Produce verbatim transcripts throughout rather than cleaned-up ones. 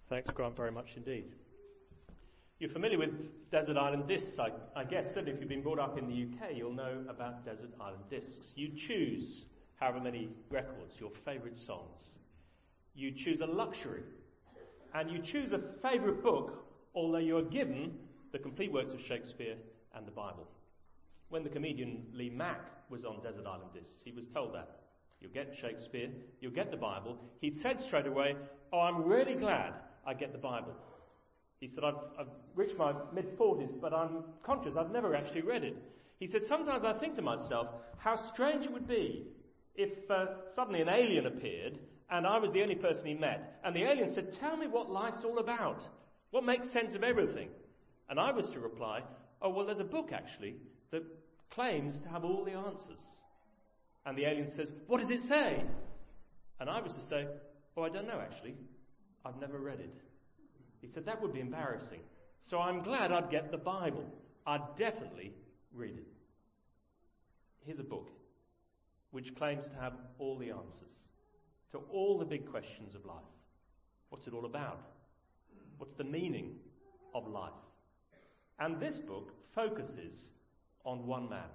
Thanks, Grant, very much indeed. You're familiar with desert island discs, I, I guess. Certainly if you've been brought up in the U K, you'll know about desert island discs. You choose however many records, your favourite songs. You choose a luxury. And you choose a favourite book, although you are given the complete works of Shakespeare and the Bible. When the comedian Lee Mack was on desert island discs, he was told that. You'll get Shakespeare, you'll get the Bible. He said straight away, oh, I'm really glad I get the Bible. He said, I've, I've reached my mid-forties, but I'm conscious I've never actually read it. He said, sometimes I think to myself how strange it would be if uh, suddenly an alien appeared and I was the only person he met. And the alien said, tell me what life's all about. What makes sense of everything? And I was to reply, oh, well, there's a book, actually, that claims to have all the answers. And the alien says, what does it say? And I was to say, oh, I don't know, actually. I've never read it. He said, that would be embarrassing. So I'm glad I'd get the Bible. I'd definitely read it. Here's a book which claims to have all the answers to all the big questions of life. What's it all about? What's the meaning of life? And this book focuses on one man.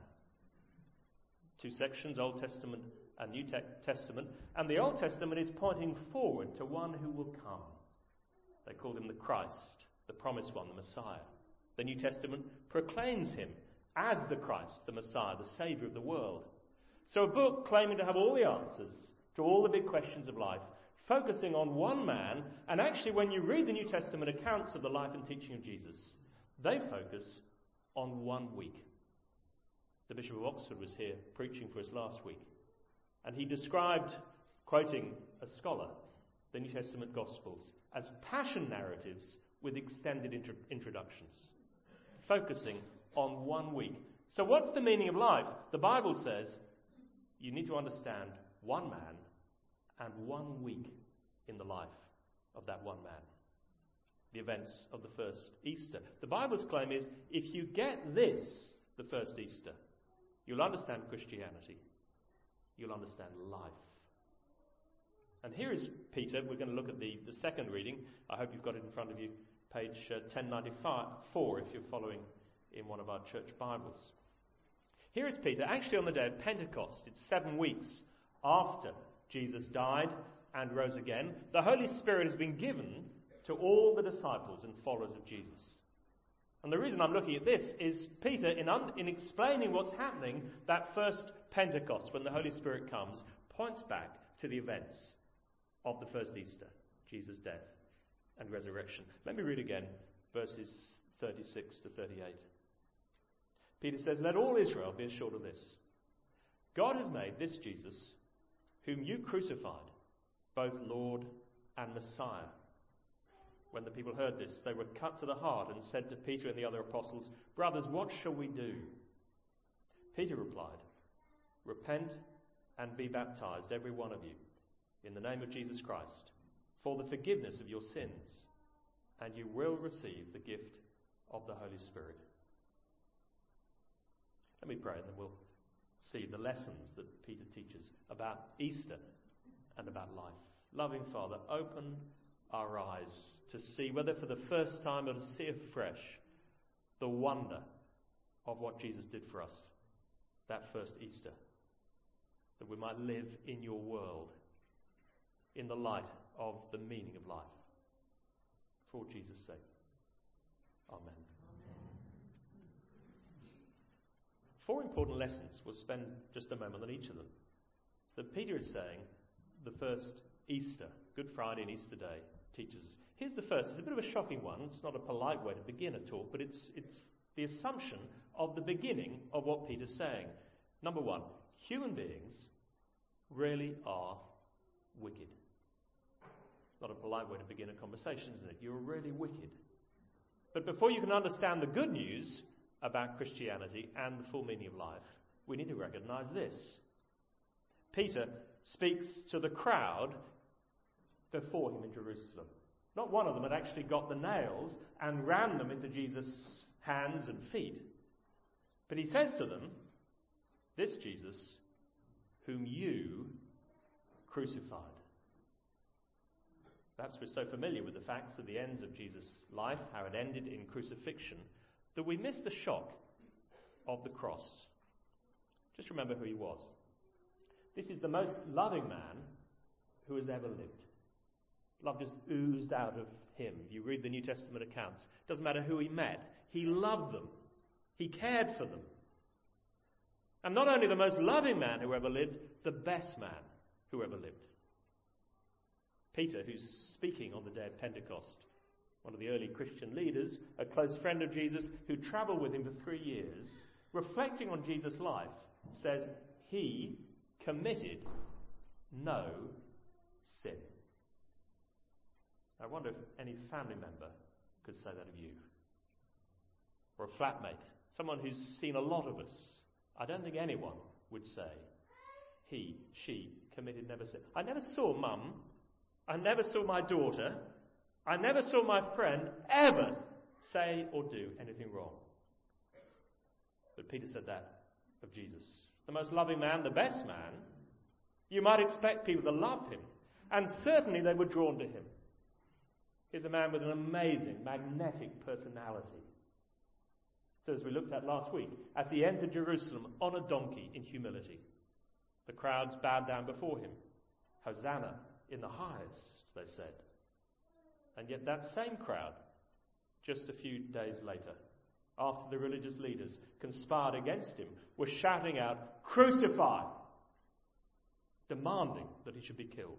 Two sections, Old Testament and New Testament. And the Old Testament is pointing forward to one who will come. They called him the Christ, the promised one, the Messiah. The New Testament proclaims him as the Christ, the Messiah, the Saviour of the world. So a book claiming to have all the answers to all the big questions of life, focusing on one man, and actually when you read the New Testament accounts of the life and teaching of Jesus, they focus on one week. The Bishop of Oxford was here preaching for us last week, and he described, quoting a scholar, the New Testament Gospels as passion narratives with extended intro- introductions, focusing on one week. So what's the meaning of life? The Bible says you need to understand one man and one week in the life of that one man. The events of the first Easter. The Bible's claim is if you get this, the first Easter, you'll understand Christianity. You'll understand life. And here is Peter. We're going to look at the, the second reading. I hope you've got it in front of you, page uh, ten ninety-four, if you're following in one of our church Bibles. Here is Peter, actually on the day of Pentecost. It's seven weeks after Jesus died and rose again. The Holy Spirit has been given to all the disciples and followers of Jesus. And the reason I'm looking at this is Peter, in, un- in explaining what's happening, that first Pentecost, when the Holy Spirit comes, points back to the events of the first Easter, Jesus' death and resurrection. Let me read again verses thirty-six to thirty-eight. Peter says, let all Israel be assured of this. God has made this Jesus, whom you crucified, both Lord and Messiah. When the people heard this, they were cut to the heart and said to Peter and the other apostles, brothers, what shall we do? Peter replied, repent and be baptized, every one of you, in the name of Jesus Christ, for the forgiveness of your sins, and you will receive the gift of the Holy Spirit. Let me pray, and then we'll see the lessons that Peter teaches about Easter and about life. Loving Father, open our eyes to see, whether for the first time or to see afresh, the wonder of what Jesus did for us that first Easter, that we might live in your world in the light of the meaning of life. For Jesus' sake. Amen. Four important lessons. We'll spend just a moment on each of them. That Peter is saying the first Easter, Good Friday and Easter Day, teaches us. Here's the first. It's a bit of a shocking one. It's not a polite way to begin a talk, but it's, it's the assumption of the beginning of what Peter's saying. Number one, human beings really are wicked. Not a polite way to begin a conversation, isn't it? You're really wicked. But before you can understand the good news about Christianity and the full meaning of life, we need to recognize this. Peter speaks to the crowd before him in Jerusalem. Not one of them had actually got the nails and ran them into Jesus' hands and feet. But he says to them, this Jesus, whom you crucified. Perhaps we're so familiar with the facts of the ends of Jesus' life, how it ended in crucifixion, that we miss the shock of the cross. Just remember who he was. This is the most loving man who has ever lived. Love just oozed out of him. You read the New Testament accounts. Doesn't matter who he met. He loved them. He cared for them. And not only the most loving man who ever lived, the best man who ever lived. Peter, who's speaking on the day of Pentecost, one of the early Christian leaders, a close friend of Jesus who travelled with him for three years, reflecting on Jesus' life, says he committed no sin. I wonder if any family member could say that of you. Or a flatmate, someone who's seen a lot of us. I don't think anyone would say he, she committed never sin. I never saw mum, I never saw my daughter, I never saw my friend ever say or do anything wrong. But Peter said that of Jesus. The most loving man, the best man. You might expect people to love him. And certainly they were drawn to him. He's a man with an amazing, magnetic personality. So as we looked at last week, as he entered Jerusalem on a donkey in humility, the crowds bowed down before him. Hosanna in the highest, they said. And yet that same crowd, just a few days later, after the religious leaders conspired against him, were shouting out, "Crucify!" demanding that he should be killed.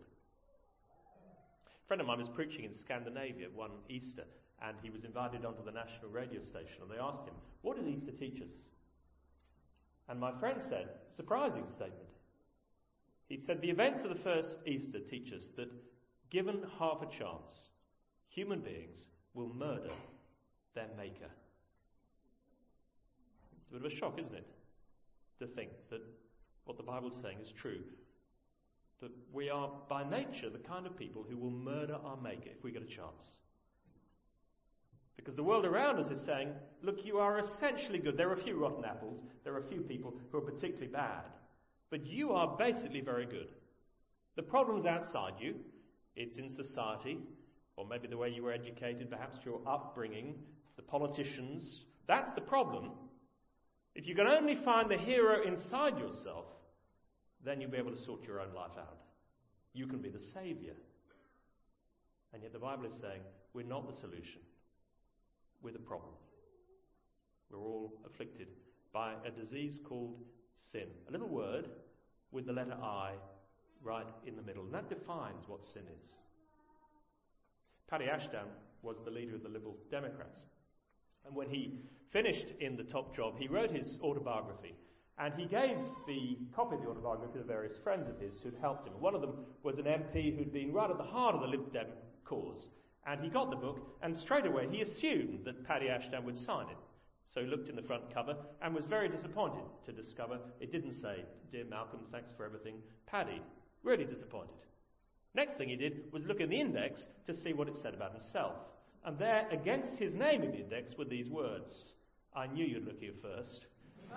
A friend of mine was preaching in Scandinavia one Easter, and he was invited onto the national radio station, and they asked him, "What does Easter teach us?" And my friend said, surprising statement. He said, "The events of the first Easter teach us that, given half a chance, human beings will murder their maker." It's a bit of a shock, isn't it? To think that what the Bible's saying is true. That we are, by nature, the kind of people who will murder our maker if we get a chance. Because the world around us is saying, look, you are essentially good. There are a few rotten apples. There are a few people who are particularly bad. But you are basically very good. The problem's outside you. It's in society, or maybe the way you were educated, perhaps your upbringing, the politicians. That's the problem. If you can only find the hero inside yourself, then you'll be able to sort your own life out. You can be the saviour. And yet the Bible is saying, we're not the solution. We're the problem. We're all afflicted by a disease called sin. A little word with the letter I right in the middle. And that defines what sin is. Paddy Ashdown was the leader of the Liberal Democrats. And when he finished in the top job, he wrote his autobiography. And he gave the copy of the autobiography to various friends of his who'd helped him. One of them was an M P who'd been right at the heart of the Lib Dem cause. And he got the book, and straight away he assumed that Paddy Ashdown would sign it. So he looked in the front cover and was very disappointed to discover it didn't say, "Dear Malcolm, thanks for everything, Paddy." Really disappointed. Next thing he did was look in the index to see what it said about himself. And there, against his name in the index, were these words: "I knew you'd look here first.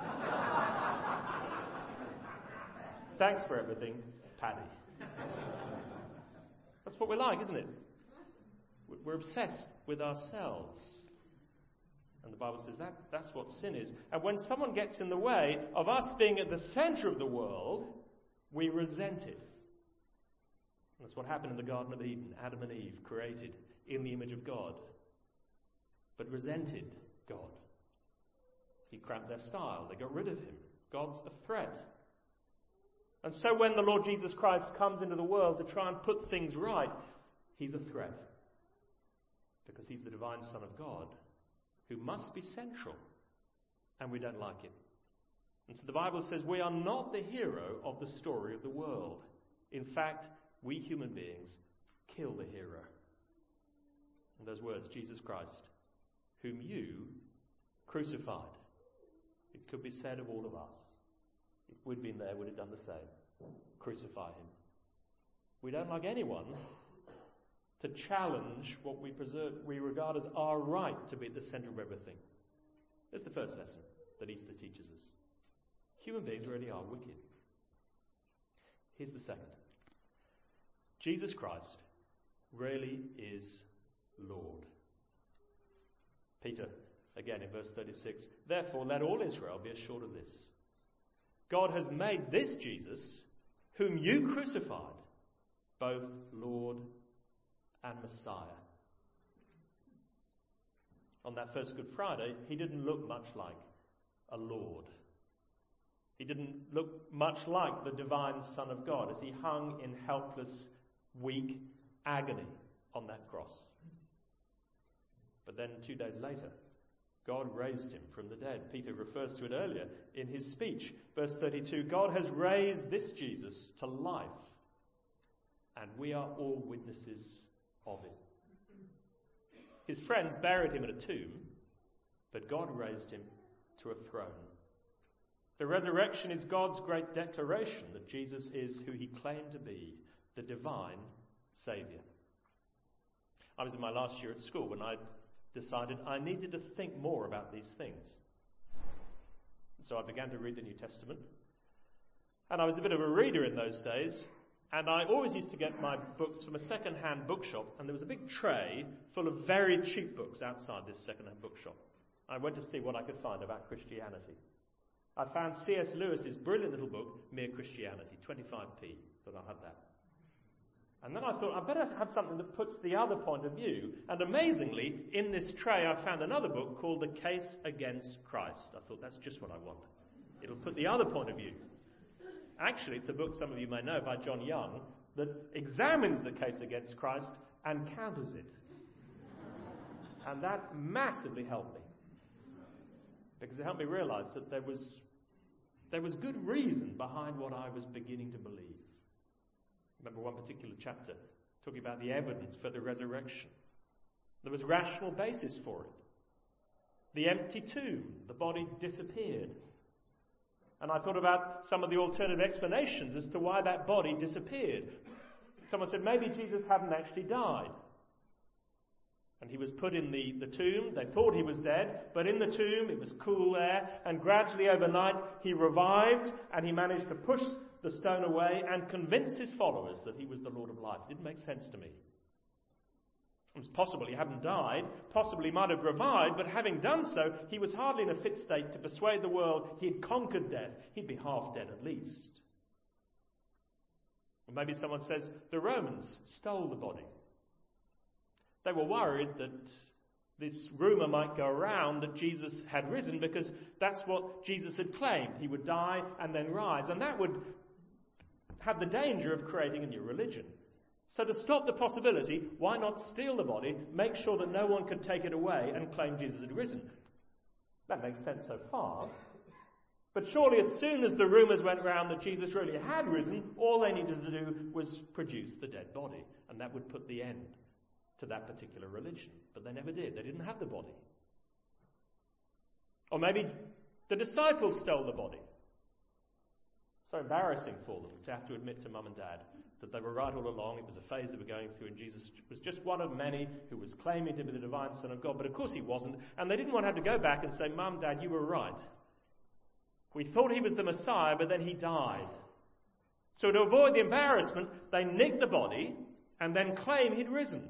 Thanks for everything, Paddy." That's what we're like, isn't it? We're obsessed with ourselves. And the Bible says that that's what sin is. And when someone gets in the way of us being at the centre of the world, we resent it. And that's what happened in the Garden of Eden. Adam and Eve, created in the image of God, but resented God. He cramped their style. They got rid of him. God's a threat. And so when the Lord Jesus Christ comes into the world to try and put things right, he's a threat. Because he's the divine Son of God, who must be central. And we don't like it. And so the Bible says we are not the hero of the story of the world. In fact, we human beings kill the hero. And those words, Jesus Christ, whom you crucified. It could be said of all of us. If we'd been there, we'd have done the same. Crucify him. We don't like anyone to challenge what we preserve, we regard as our right to be at the centre of everything. That's the first lesson that Easter teaches us. Human beings really are wicked. Here's the second. Jesus Christ really is Lord. Peter, again in verse thirty-six, therefore let all Israel be assured of this. God has made this Jesus, whom you crucified, both Lord and Messiah. On that first Good Friday, he didn't look much like a Lord. He didn't look much like the divine Son of God as he hung in helpless, weak agony on that cross. But then two days later, God raised him from the dead. Peter refers to it earlier in his speech. Verse thirty-two, God has raised this Jesus to life, and we are all witnesses of it. His friends buried him in a tomb, but God raised him to a throne. The resurrection is God's great declaration that Jesus is who he claimed to be, the divine Saviour. I was in my last year at school when I decided I needed to think more about these things. So I began to read the New Testament. And I was a bit of a reader in those days, and I always used to get my books from a second-hand bookshop, and there was a big tray full of very cheap books outside this second-hand bookshop. I went to see what I could find about Christianity. I found C S Lewis's brilliant little book, Mere Christianity, twenty-five p. Thought I'll have that. And then I thought, I better have something that puts the other point of view. And amazingly, in this tray, I found another book called The Case Against Christ. I thought, that's just what I want. It'll put the other point of view. Actually, it's a book some of you may know by John Young that examines the case against Christ and counters it. And that massively helped me. Because it helped me realize that there was, there was good reason behind what I was beginning to believe. Remember one particular chapter talking about the evidence for the resurrection. There was rational basis for it. The empty tomb, the body disappeared. And I thought about some of the alternative explanations as to why that body disappeared. Someone said maybe Jesus hadn't actually died. And he was put in the, the tomb. They thought he was dead, but in the tomb it was cool there, and gradually overnight he revived, and he managed to push the stone away and convince his followers that he was the Lord of life. It didn't make sense to me. It was possible he hadn't died, possibly he might have revived, but having done so, he was hardly in a fit state to persuade the world he had conquered death. He'd be half dead at least. Or maybe someone says the Romans stole the body. They were worried that this rumour might go around that Jesus had risen, because that's what Jesus had claimed. He would die and then rise. And that would have the danger of creating a new religion. So to stop the possibility, why not steal the body, make sure that no one could take it away and claim Jesus had risen? That makes sense so far. But surely as soon as the rumours went round that Jesus really had risen, all they needed to do was produce the dead body. And that would put the end to that particular religion. But they never did. They didn't have the body. Or maybe the disciples stole the body. So embarrassing for them to have to admit to mum and dad that they were right all along. It was a phase they were going through, and Jesus was just one of many who was claiming to be the divine Son of God. But of course he wasn't. And they didn't want to have to go back and say, Mum, Dad, you were right. We thought he was the Messiah, but then he died. So to avoid the embarrassment, they nicked the body and then claim he'd risen.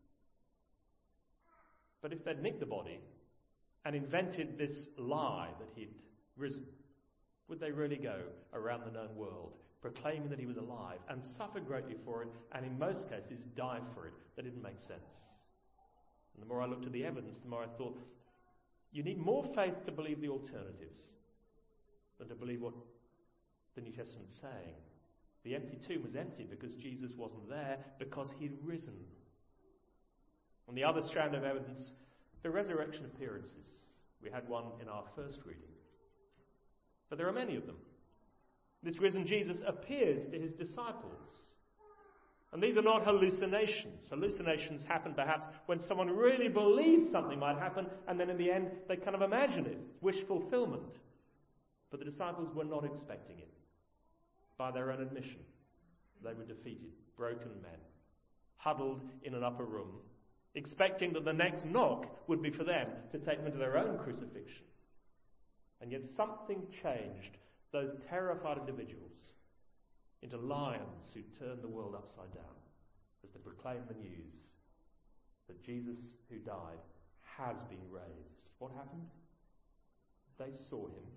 But if they'd nicked the body and invented this lie that he'd risen, would they really go around the known world proclaiming that he was alive and suffer greatly for it, and in most cases die for it? That didn't make sense. And the more I looked at the evidence, the more I thought, you need more faith to believe the alternatives than to believe what the New Testament's saying. The empty tomb was empty because Jesus wasn't there, because he'd risen. On the other strand of evidence, the resurrection appearances. We had one in our first reading. But there are many of them. This risen Jesus appears to his disciples. And these are not hallucinations. Hallucinations happen perhaps when someone really believes something might happen, and then in the end they kind of imagine it. Wish fulfillment. But the disciples were not expecting it. By their own admission, they were defeated, broken men, huddled in an upper room, expecting that the next knock would be for them to take them to their own crucifixion. And yet something changed those terrified individuals into lions who turned the world upside down. as they proclaim the news that Jesus who died has been raised. What happened? They saw him.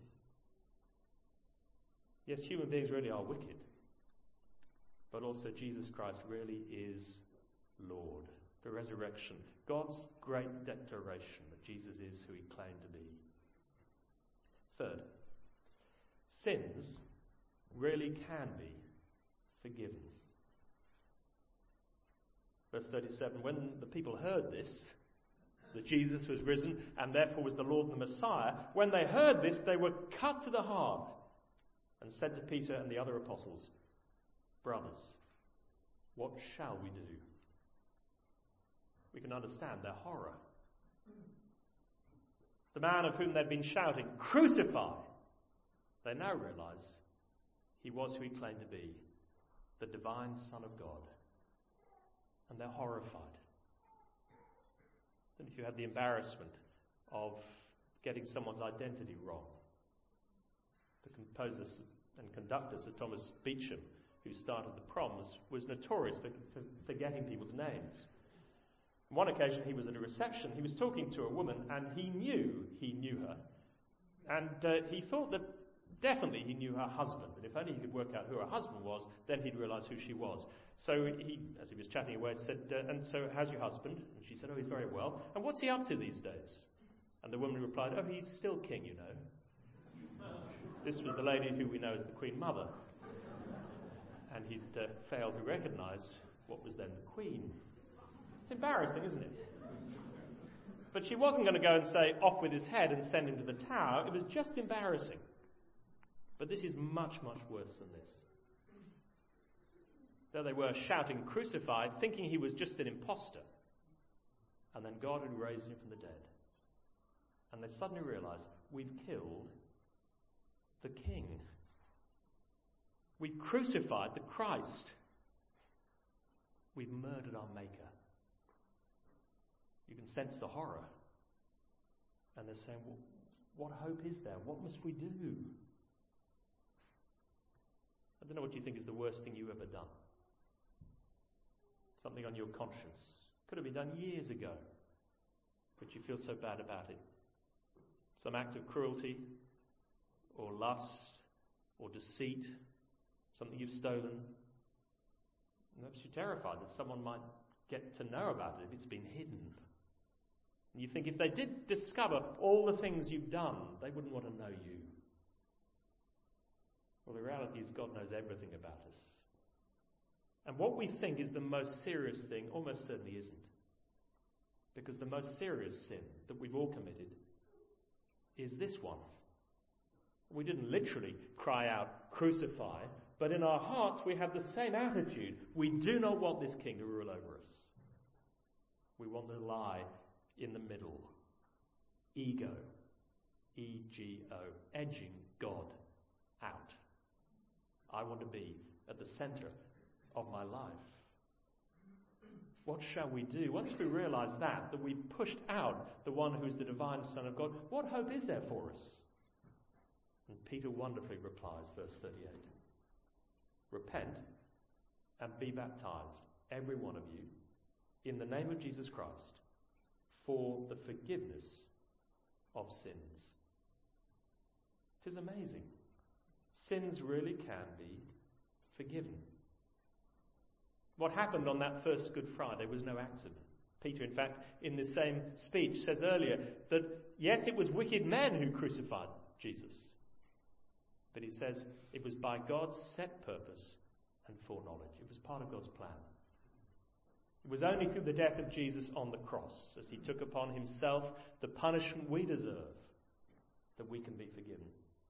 Yes, human beings really are wicked, but also Jesus Christ really is Lord. The resurrection, God's great declaration that Jesus is who he claimed to be. Third, sins really can be forgiven. Verse thirty-seven, when the people heard this, that Jesus was risen and therefore was the Lord and the Messiah, when they heard this, they were cut to the heart and said to Peter and the other apostles, "Brothers, what shall we do?" We can understand their horror. The man of whom they'd been shouting, "Crucify!" they now realize he was who he claimed to be, the divine Son of God. And they're horrified. And if you had the embarrassment of getting someone's identity wrong, the composer and conductor, Sir Thomas Beecham, who started the Proms, was notorious for, for forgetting people's names. On one occasion, he was at a reception. He was talking to a woman, and he knew he knew her. And uh, he thought that definitely he knew her husband. And if only he could work out who her husband was, then he'd realise who she was. So he, as he was chatting away, said, uh, "And so how's your husband?" And she said, "Oh, he's very well. And what's he up to these days?" And the woman replied, "Oh, he's still king, you know." This was the lady who we know as the Queen Mother. And he'd uh, failed to recognise what was then the Queen. It's embarrassing, isn't it? But she wasn't going to go and say, "Off with his head," and send him to the tower. It was just embarrassing. But this is much, much worse than this. There they were shouting, "Crucify," thinking he was just an imposter. And then God had raised him from the dead. And they suddenly realised, we've killed the King. We crucified the Christ. We've murdered our Maker. You can sense the horror. And they're saying, well, what hope is there? What must we do? I don't know what you think is the worst thing you've ever done. Something on your conscience. Could have been done years ago, but you feel so bad about it. Some act of cruelty, or lust, or deceit, something you've stolen. Perhaps you're terrified that someone might get to know about it if it's been hidden. And you think if they did discover all the things you've done, they wouldn't want to know you. Well, the reality is God knows everything about us. And what we think is the most serious thing almost certainly isn't. Because the most serious sin that we've all committed is this one. We didn't literally cry out, "Crucify," but in our hearts we have the same attitude. We do not want this king to rule over us. We want to lie in the middle. Ego. E G O. Edging God out. I want to be at the centre of my life. What shall we do? Once we realise that, that we've pushed out the one who's the divine Son of God, what hope is there for us? And Peter wonderfully replies, verse thirty-eight. Repent and be baptised, every one of you, in the name of Jesus Christ, for the forgiveness of sins. It is amazing. Sins really can be forgiven. What happened on that first Good Friday was no accident. Peter, in fact, in the same speech, says earlier that, yes, it was wicked men who crucified Jesus. But he says it was by God's set purpose and foreknowledge. It was part of God's plan. It was only through the death of Jesus on the cross, as he took upon himself the punishment we deserve, that we can be forgiven.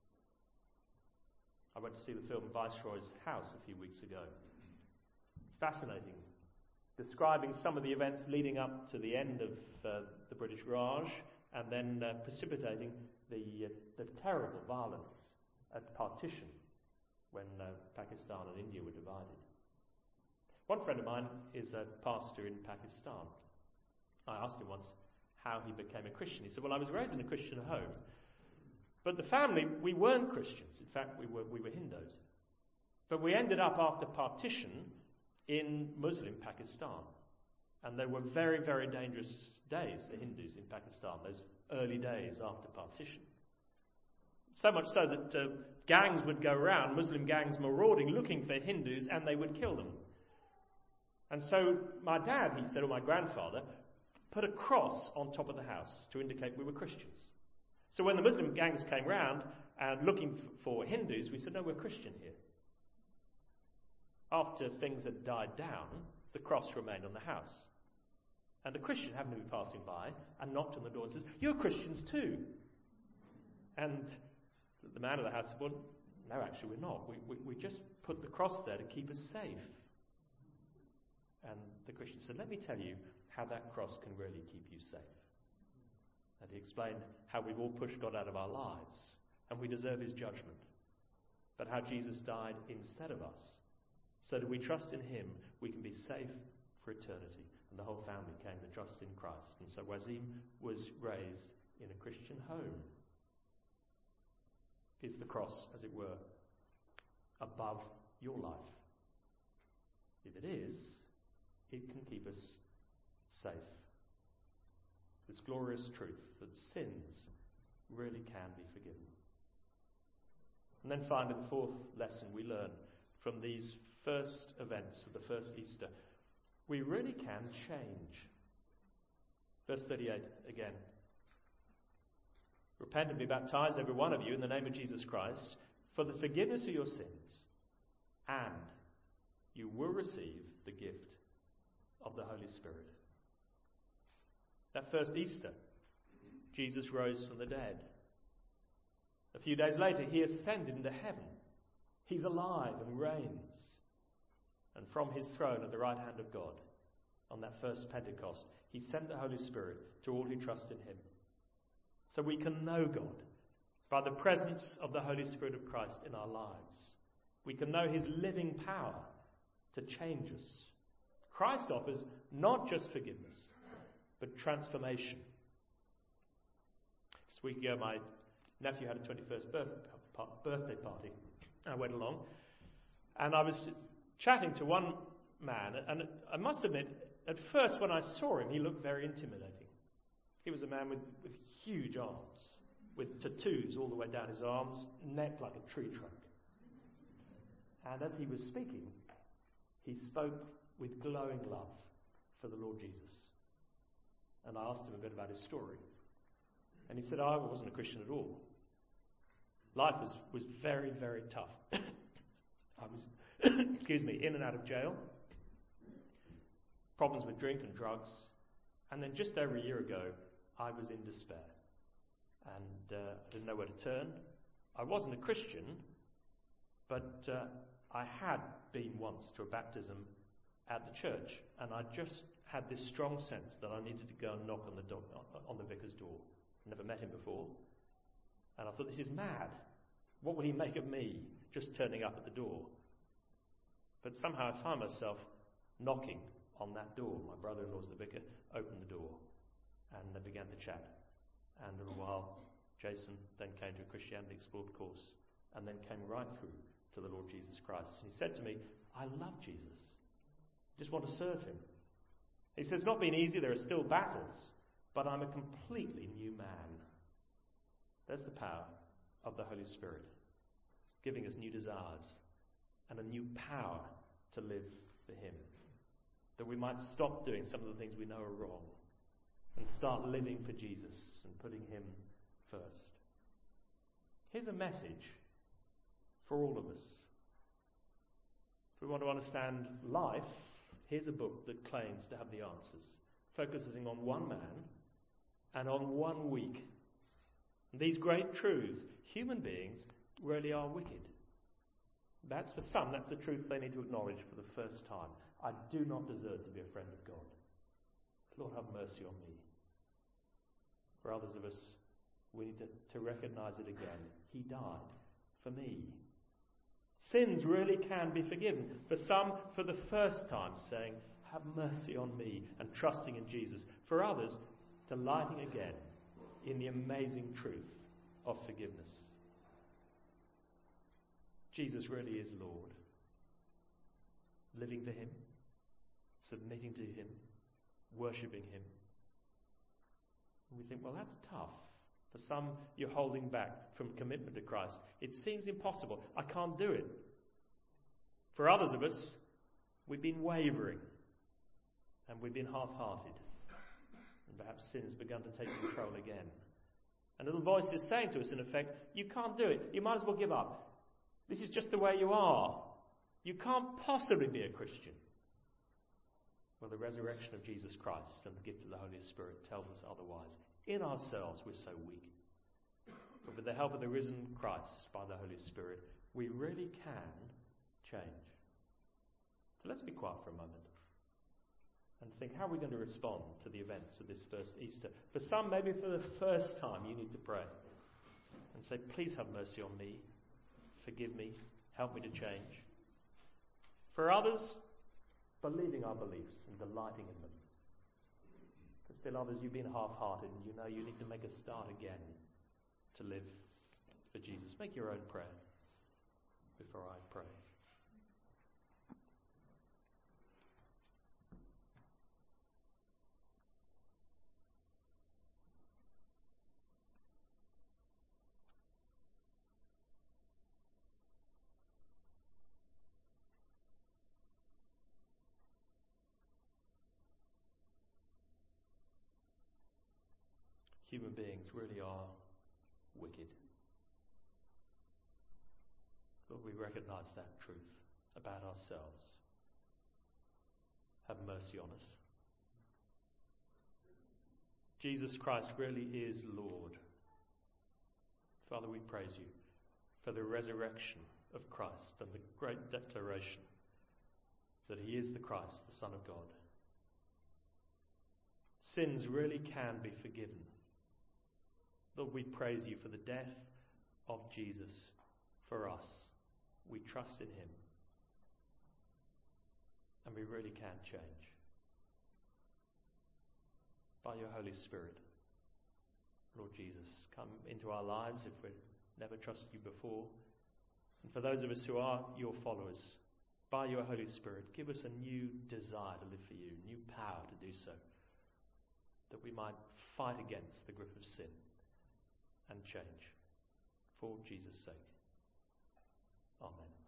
I went to see the film Viceroy's House a few weeks ago. Fascinating. Describing some of the events leading up to the end of uh, the British Raj and then uh, precipitating the, uh, the terrible violence at partition when uh, Pakistan and India were divided. One friend of mine is a pastor in Pakistan. I asked him once how he became a Christian. He said, well, I was raised in a Christian home, but the family, we weren't Christians. In fact, we were, we were Hindus. But we ended up after partition in Muslim Pakistan. And there were very, very dangerous days for Hindus in Pakistan, those early days after partition. So much so that uh, gangs would go around, Muslim gangs marauding, looking for Hindus, and they would kill them. And so my dad, he said, or my grandfather, put a cross on top of the house to indicate we were Christians. So when the Muslim gangs came round and looking f- for Hindus, we said, no, we're Christian here. After things had died down, the cross remained on the house. And a Christian happened to be passing by and knocked on the door and says, you're Christians too. And the man of the house said, well, no, actually we're not. We, we, we just put the cross there to keep us safe. And the Christian said, let me tell you how that cross can really keep you safe. And he explained how we've all pushed God out of our lives and we deserve his judgment. But how Jesus died instead of us, so that we trust in him, we can be safe for eternity. And the whole family came to trust in Christ. And so Wazim was raised in a Christian home. Is the cross, as it were, above your life? If it is, it can keep us safe. This glorious truth that sins really can be forgiven. And then finally, the fourth lesson we learn from these first events of the first Easter, we really can change. Verse thirty-eight again. Repent and be baptized, every one of you, in the name of Jesus Christ, for the forgiveness of your sins, and you will receive the gift of the Holy Spirit. That first Easter, Jesus rose from the dead. A few days later, he ascended into heaven. He's alive and reigns. And from his throne at the right hand of God, on that first Pentecost, he sent the Holy Spirit to all who trust in him. So we can know God by the presence of the Holy Spirit of Christ in our lives. We can know his living power to change us. Christ offers not just forgiveness, but transformation. This week ago, my nephew had a twenty-first birthday party. I went along, and I was chatting to one man, and I must admit, at first when I saw him, he looked very intimidating. He was a man with, with huge arms, with tattoos all the way down his arms, neck like a tree trunk. And as he was speaking, he spoke with glowing love for the Lord Jesus. And I asked him a bit about his story. And he said, oh, I wasn't a Christian at all. Life was, was very, very tough. I was, excuse me, in and out of jail. Problems with drink and drugs. And then just over a year ago, I was in despair. And uh, I didn't know where to turn. I wasn't a Christian, but uh, I had been once to a baptism at the church. And I just had this strong sense that I needed to go and knock on the, do- on the vicar's door. Never met him before. And I thought, this is mad. What would he make of me just turning up at the door? But somehow I found myself knocking on that door. My brother-in-law's the vicar, opened the door, and they began to chat. And in a while, Jason then came to a Christianity Explored course, and then came right through to the Lord Jesus Christ. And he said to me, I love Jesus. I just want to serve him. He says, it's not been easy, there are still battles, but I'm a completely new man. There's the power of the Holy Spirit, giving us new desires and a new power to live for him. That we might stop doing some of the things we know are wrong and start living for Jesus and putting him first. Here's a message for all of us. If we want to understand life, here's a book that claims to have the answers, focusing on one man and on one week. And these great truths, human beings really are wicked. That's for some, that's a truth they need to acknowledge for the first time. I do not deserve to be a friend of God. Lord, have mercy on me. For others of us, we need to, to recognize it again. He died for me. Sins really can be forgiven. For some, for the first time, saying, have mercy on me, and trusting in Jesus. For others, delighting again in the amazing truth of forgiveness. Jesus really is Lord. Living for him, submitting to him, worshipping him. And we think, well, that's tough. For some, you're holding back from commitment to Christ. It seems impossible. I can't do it. For others of us, we've been wavering and we've been half-hearted. And perhaps sin's begun to take control again. And a little voice is saying to us, in effect, you can't do it. You might as well give up. This is just the way you are. You can't possibly be a Christian. Well, the resurrection of Jesus Christ and the gift of the Holy Spirit tells us otherwise. In ourselves, we're so weak. But with the help of the risen Christ by the Holy Spirit, we really can change. So let's be quiet for a moment and think, how are we going to respond to the events of this first Easter? For some, maybe for the first time, you need to pray and say, please have mercy on me, forgive me, help me to change. For others, believing our beliefs and delighting in them. For still others, you've been half-hearted and you know you need to make a start again to live for Jesus. Make your own prayer before I pray. Human beings really are wicked. Lord, we recognize that truth about ourselves. Have mercy on us. Jesus Christ really is Lord. Father, we praise you for the resurrection of Christ and the great declaration that he is the Christ, the Son of God. Sins really can be forgiven. Lord, we praise you for the death of Jesus for us. We trust in him. And we really can change. By your Holy Spirit, Lord Jesus, come into our lives if we've never trusted you before. And for those of us who are your followers, by your Holy Spirit, give us a new desire to live for you, new power to do so, that we might fight against the grip of sin and change. For Jesus' sake. Amen.